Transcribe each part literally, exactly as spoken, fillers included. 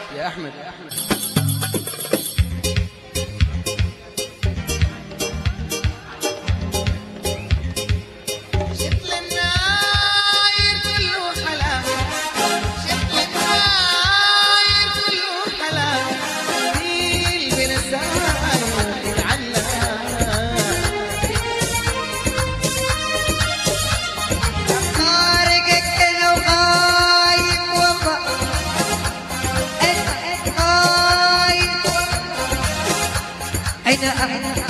يا أحمد يا أحمد أين أنت؟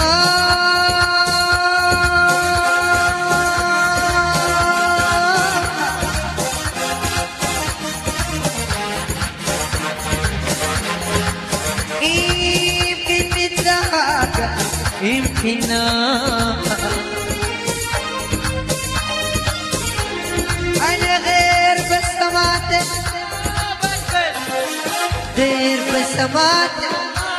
يمكن نتلاقى يمكن أنا غير بسماتك غير بسماتك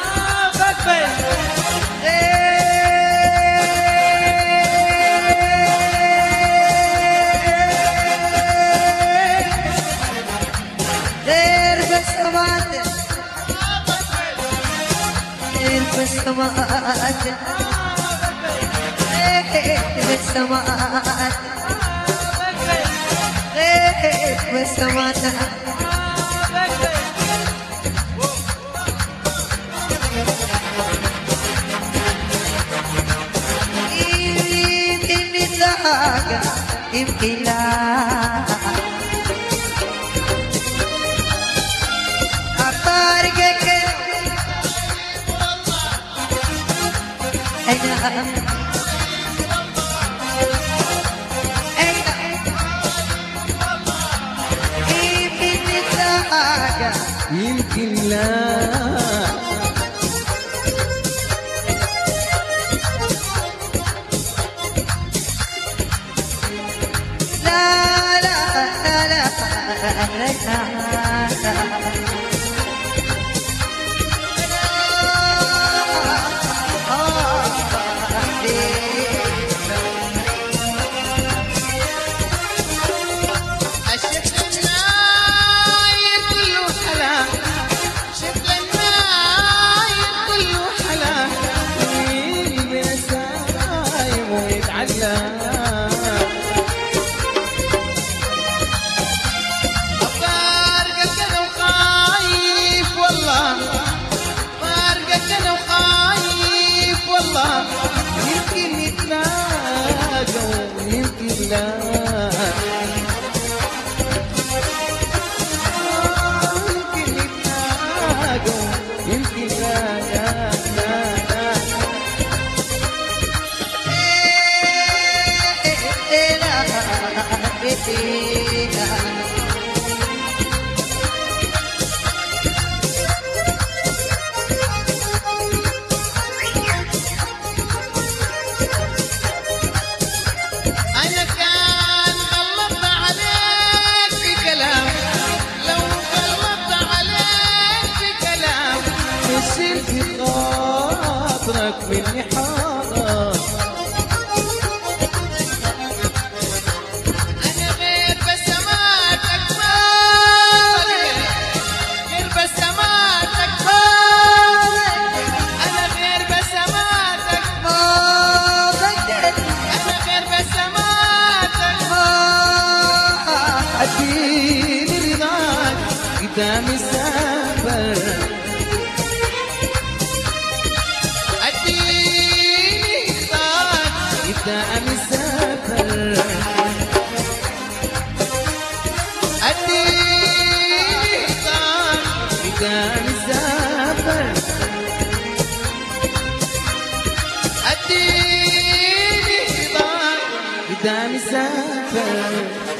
غير بسماتك غير بسماتك غير بسماتك غير بسماتك يمكن لا أطارقك أنا يمكن لا يمكن نتلاقوا يمكن لا يمكن نتلاقوا يمكن لا لا لا لا يصير في خاطرك مني حارة أنا غير بسماتك ما غير بسماتك ما أنا غير بسماتك ما أنا غير بسماتك ما اديني رضاك قدامي سافر قدامي سافر اديني حصان قدامي سافر اديني حصان قدامي سافر